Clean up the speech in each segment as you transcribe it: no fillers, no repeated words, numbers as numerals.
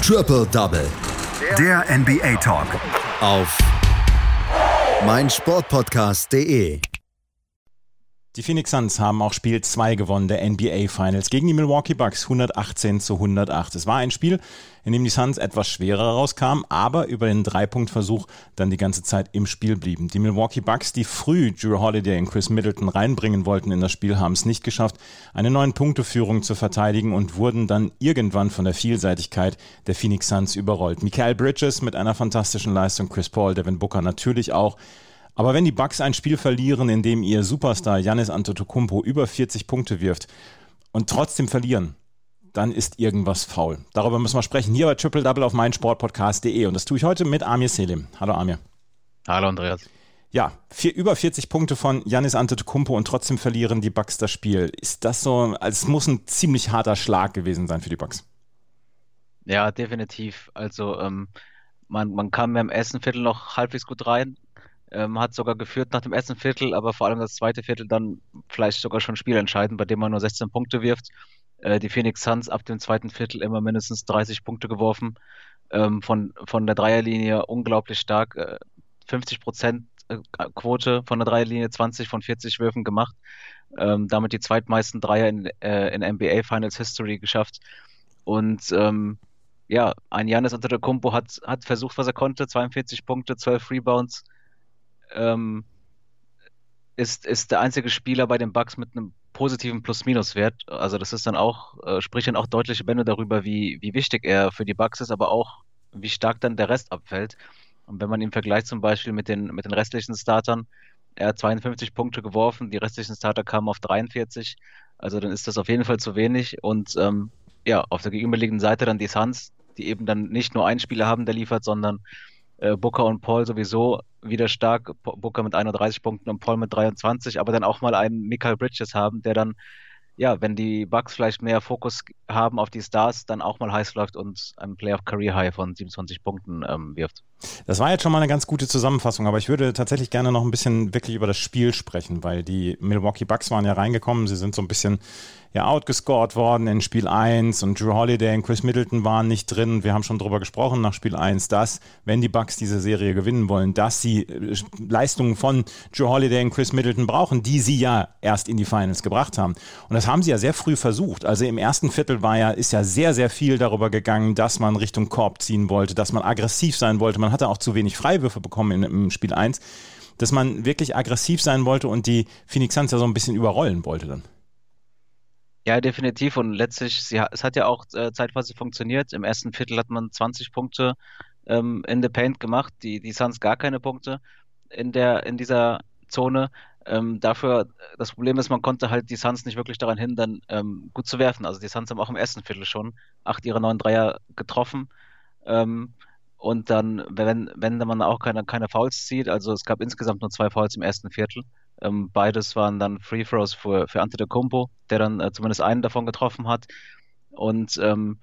Triple Double. Der NBA Talk. Auf meinsportpodcast.de. Die Phoenix Suns haben auch Spiel 2 gewonnen der NBA Finals gegen die Milwaukee Bucks 118-108. Es war ein Spiel, in dem die Suns etwas schwerer rauskamen, aber über den 3-Punkt-Versuch dann die ganze Zeit im Spiel blieben. Die Milwaukee Bucks, die früh Jrue Holiday und Chris Middleton reinbringen wollten in das Spiel, haben es nicht geschafft, eine 9-Punkte-Führung zu verteidigen und wurden dann irgendwann von der Vielseitigkeit der Phoenix Suns überrollt. Mikal Bridges mit einer fantastischen Leistung, Chris Paul, Devin Booker natürlich auch. Aber wenn die Bucks ein Spiel verlieren, in dem ihr Superstar Giannis Antetokounmpo über 40 Punkte wirft und trotzdem verlieren, dann ist irgendwas faul. Darüber müssen wir sprechen hier bei Triple Double auf meinsportpodcast.de. Und das tue ich heute mit Amir Selim. Hallo Amir. Hallo Andreas. Ja, über 40 Punkte von Giannis Antetokounmpo und trotzdem verlieren die Bucks das Spiel. Ist das so, also es muss ein ziemlich harter Schlag gewesen sein für die Bucks. Ja, definitiv. Also man kam ja im ersten Viertel noch halbwegs gut rein. Hat sogar geführt nach dem ersten Viertel, aber vor allem das zweite Viertel dann vielleicht sogar schon spielentscheidend, bei dem man nur 16 Punkte wirft. Die Phoenix Suns ab dem zweiten Viertel immer mindestens 30 Punkte geworfen. Von der Dreierlinie unglaublich stark. 50% Quote von der Dreierlinie, 20 von 40 Würfen gemacht. Damit die zweitmeisten Dreier in NBA Finals History geschafft. Und ein Giannis Antetokounmpo hat versucht, was er konnte. 42 Punkte, 12 Rebounds. Ist der einzige Spieler bei den Bucks mit einem positiven Plus-Minus-Wert. Also das ist dann auch, spricht dann auch deutliche Bände darüber, wie wichtig er für die Bucks ist, aber auch, wie stark dann der Rest abfällt. Und wenn man ihn vergleicht zum Beispiel mit den restlichen Startern, er hat 52 Punkte geworfen, die restlichen Starter kamen auf 43, also dann ist das auf jeden Fall zu wenig. Und auf der gegenüberliegenden Seite dann die Suns, die eben dann nicht nur einen Spieler haben, der liefert, sondern Booker und Paul sowieso wieder stark. Booker mit 31 Punkten und Paul mit 23, aber dann auch mal einen Mikal Bridges haben, der dann, wenn die Bucks vielleicht mehr Fokus haben auf die Stars, dann auch mal heiß läuft und einen Playoff-Career-High von 27 Punkten wirft. Das war jetzt schon mal eine ganz gute Zusammenfassung, aber ich würde tatsächlich gerne noch ein bisschen wirklich über das Spiel sprechen, weil die Milwaukee Bucks waren ja reingekommen, sie sind so ein bisschen outgescored worden in Spiel 1 und Jrue Holiday und Chris Middleton waren nicht drin. Wir haben schon drüber gesprochen nach Spiel 1, dass, wenn die Bucks diese Serie gewinnen wollen, dass sie Leistungen von Jrue Holiday und Chris Middleton brauchen, die sie ja erst in die Finals gebracht haben. Und das haben sie ja sehr früh versucht. Also im ersten Viertel ist ja sehr, sehr viel darüber gegangen, dass man Richtung Korb ziehen wollte, dass man aggressiv sein wollte. Man hatte auch zu wenig Freiwürfe bekommen im Spiel 1, dass man wirklich aggressiv sein wollte und die Phoenix Suns ja so ein bisschen überrollen wollte dann. Ja, definitiv. Und letztlich, es hat ja auch zeitweise funktioniert. Im ersten Viertel hat man 20 Punkte in the Paint gemacht. Die Suns gar keine Punkte in dieser Zone. Dafür, das Problem ist, man konnte halt die Suns nicht wirklich daran hindern, gut zu werfen. Also die Suns haben auch im ersten Viertel schon 8 ihrer 9 Dreier getroffen. Und dann, wenn man auch keine Fouls zieht, also es gab insgesamt nur 2 Fouls im ersten Viertel. Beides waren dann Free Throws für Antetokounmpo, der dann zumindest einen davon getroffen hat. Und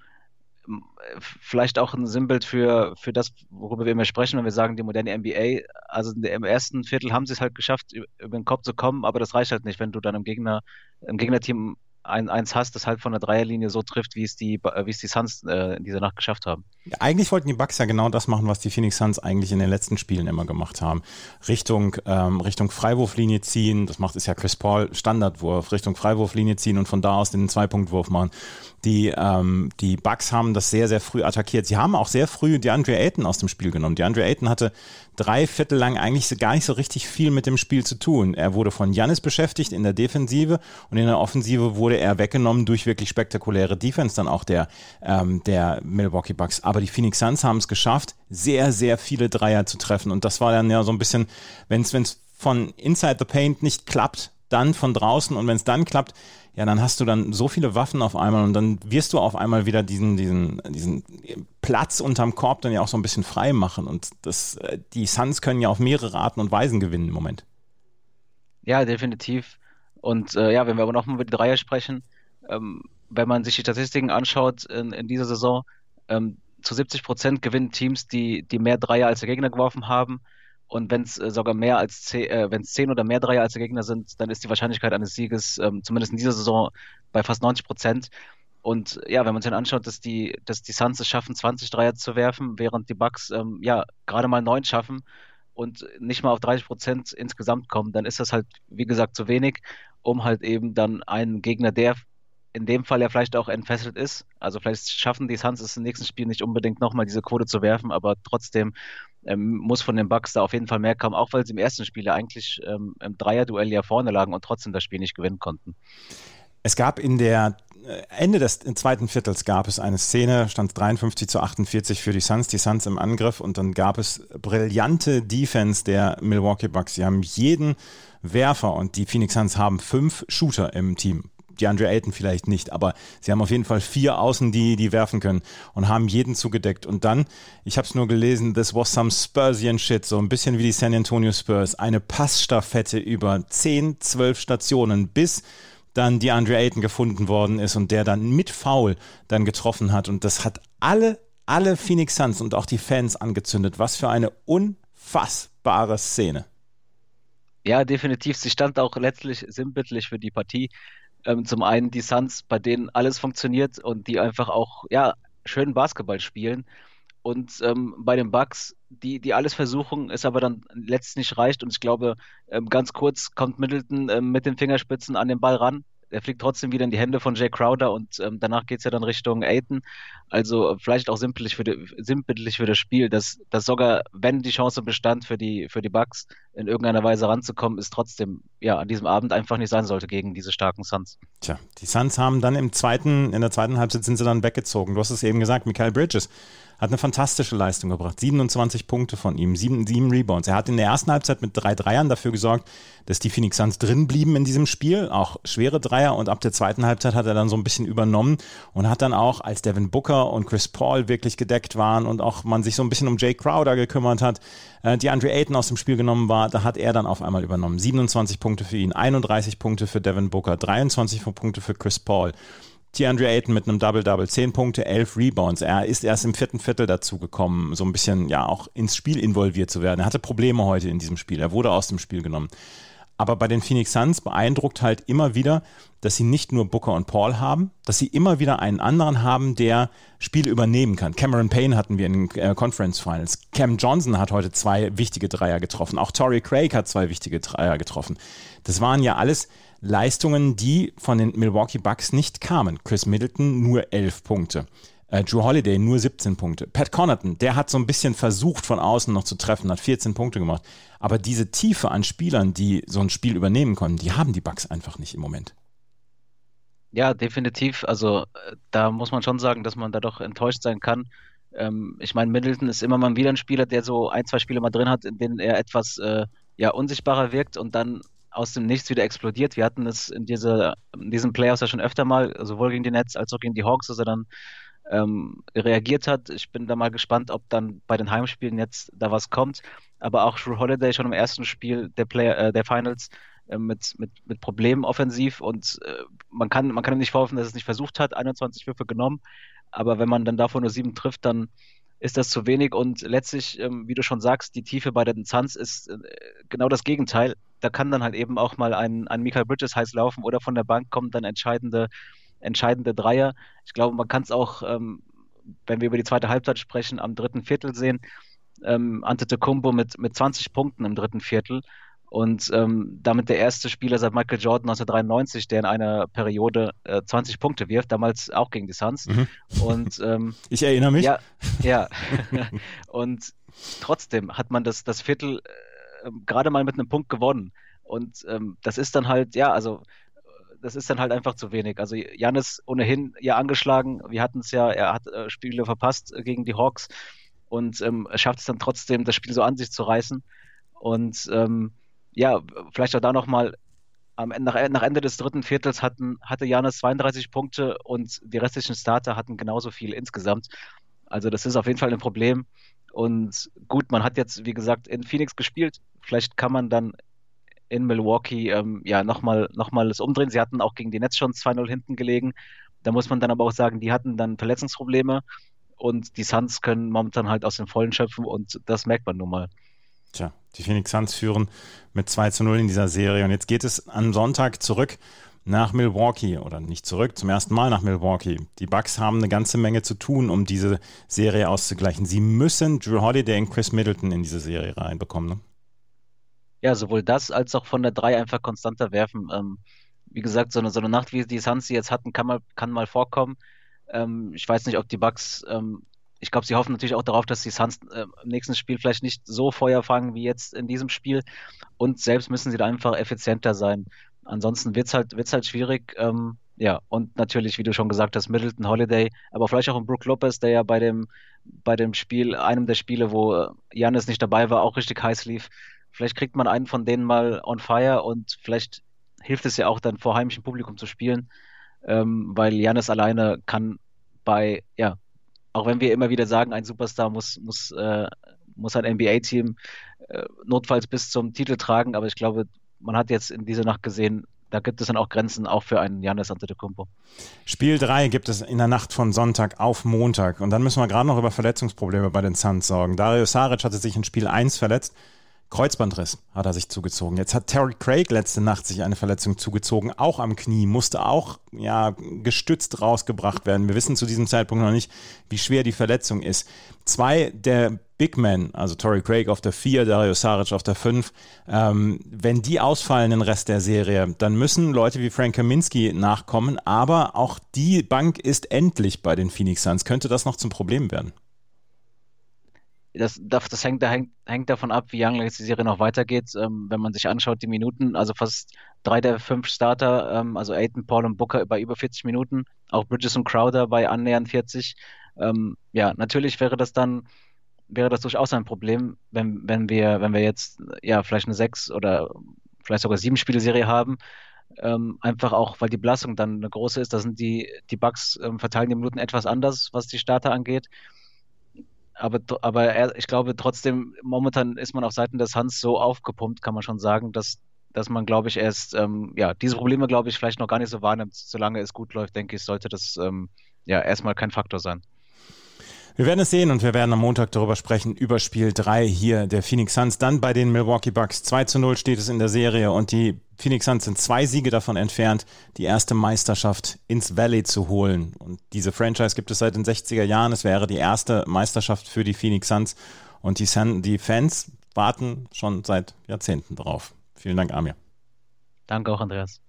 vielleicht auch ein Sinnbild für das, worüber wir immer sprechen, wenn wir sagen, die moderne NBA. Also im ersten Viertel haben sie es halt geschafft, über den Kopf zu kommen, aber das reicht halt nicht, wenn du dann im Gegnerteam eins hast, das halt von der Dreierlinie so trifft, wie es die Suns in dieser Nacht geschafft haben. Ja, eigentlich wollten die Bucks ja genau das machen, was die Phoenix Suns eigentlich in den letzten Spielen immer gemacht haben. Richtung Freiwurflinie ziehen, ist ja Chris Paul Standardwurf, Richtung Freiwurflinie ziehen und von da aus den 2-Punkt-Wurf machen. Die Bucks haben das sehr, sehr früh attackiert. Sie haben auch sehr früh DeAndre Ayton aus dem Spiel genommen. DeAndre Ayton hatte 3 Viertel lang eigentlich gar nicht so richtig viel mit dem Spiel zu tun. Er wurde von Giannis beschäftigt in der Defensive und in der Offensive wurde er weggenommen durch wirklich spektakuläre Defense, dann auch der Milwaukee Bucks. Aber die Phoenix Suns haben es geschafft, sehr, sehr viele Dreier zu treffen. Und das war dann ja so ein bisschen, wenn es von Inside the Paint nicht klappt, dann von draußen. Und wenn es dann klappt, ja, dann hast du dann so viele Waffen auf einmal und dann wirst du auf einmal wieder diesen Platz unterm Korb dann ja auch so ein bisschen frei machen. Und die Suns können ja auf mehrere Arten und Weisen gewinnen im Moment. Ja, definitiv. Und wenn wir aber nochmal über die Dreier sprechen, wenn man sich die Statistiken anschaut in dieser Saison, zu 70% gewinnen Teams, die mehr Dreier als der Gegner geworfen haben. Und wenn es sogar wenn es 10 oder mehr Dreier als der Gegner sind, dann ist die Wahrscheinlichkeit eines Sieges, zumindest in dieser Saison, bei fast 90%. Und ja, wenn man sich dann anschaut, dass die Suns es schaffen, 20 Dreier zu werfen, während die Bucks gerade mal 9 schaffen und nicht mal auf 30% insgesamt kommen, dann ist das halt, wie gesagt, zu wenig, um halt eben dann einen Gegner, der in dem Fall ja vielleicht auch entfesselt ist. Also vielleicht schaffen die Suns es im nächsten Spiel nicht unbedingt nochmal diese Quote zu werfen, aber trotzdem muss von den Bucks da auf jeden Fall mehr kommen, auch weil sie im ersten Spiel ja eigentlich im Dreierduell ja vorne lagen und trotzdem das Spiel nicht gewinnen konnten. Es gab Ende des zweiten Viertels gab es eine Szene, stand 53-48 für die Suns im Angriff, und dann gab es brillante Defense der Milwaukee Bucks. Sie haben jeden Werfer, und die Phoenix Suns haben 5 Shooter im Team. DeAndre Ayton vielleicht nicht, aber sie haben auf jeden Fall 4 Außen, die werfen können, und haben jeden zugedeckt. Und dann, ich habe es nur gelesen, this was some Spursian shit, so ein bisschen wie die San Antonio Spurs, eine Passstaffette über 10, 12 Stationen, bis dann DeAndre Ayton gefunden worden ist und der dann mit Foul dann getroffen hat. Und das hat alle Phoenix Suns und auch die Fans angezündet. Was für eine unfassbare Szene. Ja, definitiv. Sie stand auch letztlich sinnbildlich für die Partie. Zum einen die Suns, bei denen alles funktioniert und die einfach auch schön Basketball spielen. Und bei den Bucks, die alles versuchen, es aber dann letztlich nicht reicht. Und ich glaube, ganz kurz kommt Middleton mit den Fingerspitzen an den Ball ran. Er fliegt trotzdem wieder in die Hände von Jay Crowder und danach geht es ja dann Richtung Ayton. Also vielleicht auch sinnbildlich für das Spiel, dass sogar, wenn die Chance bestand für die Bucks in irgendeiner Weise ranzukommen, ist trotzdem an diesem Abend einfach nicht sein sollte gegen diese starken Suns. Tja, die Suns haben dann in der zweiten Halbzeit sind sie dann weggezogen. Du hast es eben gesagt, Mikal Bridges hat eine fantastische Leistung gebracht. 27 Punkte von ihm, 7 Rebounds. Er hat in der ersten Halbzeit mit 3 Dreiern dafür gesorgt, dass die Phoenix Suns drin blieben in diesem Spiel, auch schwere Dreier, und ab der zweiten Halbzeit hat er dann so ein bisschen übernommen und hat dann auch, als Devin Booker und Chris Paul wirklich gedeckt waren und auch man sich so ein bisschen um Jay Crowder gekümmert hat, DeAndre Ayton aus dem Spiel genommen war, da hat er dann auf einmal übernommen. 27 Punkte für ihn, 31 Punkte für Devin Booker, 23 Punkte für Chris Paul. DeAndre Ayton mit einem Double-Double, 10 Punkte, 11 Rebounds. Er ist erst im vierten Viertel dazu gekommen, so ein bisschen auch ins Spiel involviert zu werden. Er hatte Probleme heute in diesem Spiel. Er wurde aus dem Spiel genommen. Aber bei den Phoenix Suns beeindruckt halt immer wieder, dass sie nicht nur Booker und Paul haben, dass sie immer wieder einen anderen haben, der Spiele übernehmen kann. Cameron Payne hatten wir in den Conference Finals. Cam Johnson hat heute 2 wichtige Dreier getroffen. Auch Torrey Craig hat 2 wichtige Dreier getroffen. Das waren ja alles Leistungen, die von den Milwaukee Bucks nicht kamen. Chris Middleton nur 11 Punkte. Jrue Holiday nur 17 Punkte. Pat Connaughton, der hat so ein bisschen versucht, von außen noch zu treffen, hat 14 Punkte gemacht. Aber diese Tiefe an Spielern, die so ein Spiel übernehmen konnten, die haben die Bucks einfach nicht im Moment. Ja, definitiv. Also da muss man schon sagen, dass man da doch enttäuscht sein kann. Ich meine, Middleton ist immer mal wieder ein Spieler, der so 1, 2 Spiele mal drin hat, in denen er etwas unsichtbarer wirkt und dann aus dem Nichts wieder explodiert. Wir hatten es in diesen Playoffs ja schon öfter mal, sowohl gegen die Nets als auch gegen die Hawks, dass er dann reagiert hat. Ich bin da mal gespannt, ob dann bei den Heimspielen jetzt da was kommt. Aber auch Jrue Holiday schon im ersten Spiel der Finals mit Problemen offensiv und man kann ihm nicht vorwerfen, dass er es nicht versucht hat, 21 Würfe genommen. Aber wenn man dann davon nur 7 trifft, dann ist das zu wenig und letztlich, wie du schon sagst, die Tiefe bei den Suns ist genau das Gegenteil. Da kann dann halt eben auch mal ein Mikal Bridges heiß laufen oder von der Bank kommen dann entscheidende Dreier. Ich glaube, man kann es auch, wenn wir über die zweite Halbzeit sprechen, am dritten Viertel sehen. Antetokounmpo mit 20 Punkten im dritten Viertel und damit der erste Spieler seit Michael Jordan 1993, der in einer Periode 20 Punkte wirft, damals auch gegen die Suns. Mhm. Und ich erinnere mich. Ja. Und trotzdem hat man das Viertel gerade mal mit einem Punkt gewonnen. Und das ist dann halt, das ist dann halt einfach zu wenig. Also Giannis ohnehin angeschlagen. Wir hatten es er hat Spiele verpasst gegen die Hawks und schafft es dann trotzdem, das Spiel so an sich zu reißen. Und vielleicht auch da nochmal, nach Ende des dritten Viertels hatte Giannis 32 Punkte und die restlichen Starter hatten genauso viel insgesamt. Also das ist auf jeden Fall ein Problem. Und gut, man hat jetzt, wie gesagt, in Phoenix gespielt. Vielleicht kann man dann in Milwaukee nochmal das umdrehen. Sie hatten auch gegen die Nets schon 2-0 hinten gelegen. Da muss man dann aber auch sagen, die hatten dann Verletzungsprobleme und die Suns können momentan halt aus den Vollen schöpfen und das merkt man nun mal. Tja, die Phoenix Suns führen mit 2-0 in dieser Serie und jetzt geht es am Sonntag zurück nach Milwaukee oder nicht zurück, zum ersten Mal nach Milwaukee. Die Bucks haben eine ganze Menge zu tun, um diese Serie auszugleichen. Sie müssen Jrue Holiday und Chris Middleton in diese Serie reinbekommen. Ne? Ja, sowohl das als auch von der 3 einfach konstanter werfen. Wie gesagt, so eine Nacht, wie die Suns sie jetzt hatten, kann mal vorkommen. Ich weiß nicht, ob die Bucks, ich glaube, sie hoffen natürlich auch darauf, dass die Suns im nächsten Spiel vielleicht nicht so Feuer fangen wie jetzt in diesem Spiel. Und selbst müssen sie da einfach effizienter sein. Ansonsten wird's halt schwierig. Ja, und natürlich, wie du schon gesagt hast, Middleton, Holiday, aber vielleicht auch ein Brook Lopez, der ja bei dem Spiel, einem der Spiele, wo Giannis nicht dabei war, auch richtig heiß lief. Vielleicht kriegt man einen von denen mal on fire und vielleicht hilft es ja auch dann vor heimischem Publikum zu spielen, weil Giannis alleine kann auch wenn wir immer wieder sagen, ein Superstar muss ein NBA-Team notfalls bis zum Titel tragen, aber ich glaube, man hat jetzt in dieser Nacht gesehen, da gibt es dann auch Grenzen, auch für einen Giannis Antetokounmpo. Spiel 3 gibt es in der Nacht von Sonntag auf Montag. Und dann müssen wir gerade noch über Verletzungsprobleme bei den Suns sorgen. Dario Saric hatte sich in Spiel 1 verletzt. Kreuzbandriss hat er sich zugezogen. Jetzt hat Torrey Craig letzte Nacht sich eine Verletzung zugezogen, auch am Knie, musste auch gestützt rausgebracht werden. Wir wissen zu diesem Zeitpunkt noch nicht, wie schwer die Verletzung ist. 2 der Big Men, also Torrey Craig auf der 4, Dario Saric auf der 5, wenn die ausfallen den Rest der Serie, dann müssen Leute wie Frank Kaminsky nachkommen, aber auch die Bank ist endlich bei den Phoenix Suns. Könnte das noch zum Problem werden? Das hängt davon ab, wie lange jetzt die Serie noch weitergeht. Wenn man sich anschaut, die Minuten, also fast 3 der 5 Starter, also Ayton, Paul und Booker bei über 40 Minuten, auch Bridges und Crowder bei annähernd 40. Natürlich wäre das durchaus ein Problem, wenn wir jetzt vielleicht eine 6 oder vielleicht sogar 7 Spiele-Serie haben. Einfach auch, weil die Belastung dann eine große ist. Da sind die Bucks verteilen die Minuten etwas anders, was die Starter angeht. Aber ich glaube trotzdem, momentan ist man auf Seiten der Suns so aufgepumpt, kann man schon sagen, dass man, glaube ich, erst diese Probleme, glaube ich, vielleicht noch gar nicht so wahrnimmt. Solange es gut läuft, denke ich, sollte das erstmal kein Faktor sein. Wir werden es sehen und wir werden am Montag darüber sprechen, über Spiel 3 hier der Phoenix Suns. Dann bei den Milwaukee Bucks 2:0 steht es in der Serie und die Phoenix Suns sind 2 Siege davon entfernt, die erste Meisterschaft ins Valley zu holen. Und diese Franchise gibt es seit den 60er Jahren. Es wäre die erste Meisterschaft für die Phoenix Suns und die Fans warten schon seit Jahrzehnten drauf. Vielen Dank, Amir. Danke auch, Andreas.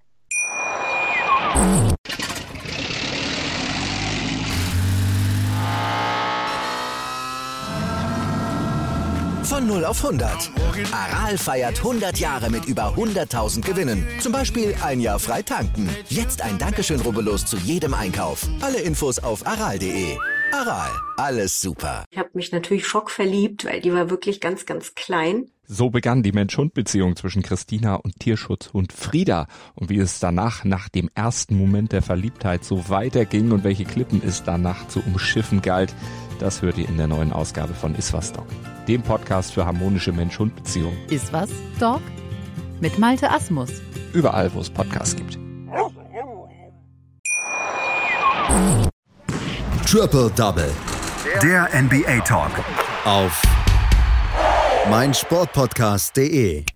Von 0 auf 100. Aral feiert 100 Jahre mit über 100.000 Gewinnen. Zum Beispiel ein Jahr frei tanken. Jetzt ein Dankeschön, rubbellos zu jedem Einkauf. Alle Infos auf aral.de. Aral, alles super. Ich habe mich natürlich schockverliebt, weil die war wirklich ganz, ganz klein. So begann die Mensch-Hund-Beziehung zwischen Christina und Tierschutzhund Frieda. Und wie es danach, nach dem ersten Moment der Verliebtheit, so weiterging und welche Klippen es danach zu umschiffen galt, das hört ihr in der neuen Ausgabe von Iswas Dog, dem Podcast für harmonische Mensch-Hund-Beziehungen. Iswas Dog mit Malte Asmus. Überall, wo es Podcasts gibt. Triple Double. Der NBA Talk. Auf meinsportpodcast.de.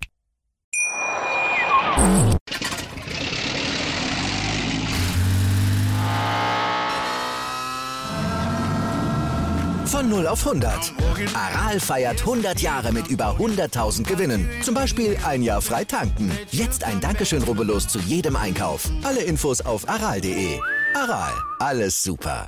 Von 0 auf 100. Aral feiert 100 Jahre mit über 100.000 Gewinnen. Zum Beispiel ein Jahr frei tanken. Jetzt ein Dankeschön, rubbellos zu jedem Einkauf. Alle Infos auf aral.de. Aral, alles super.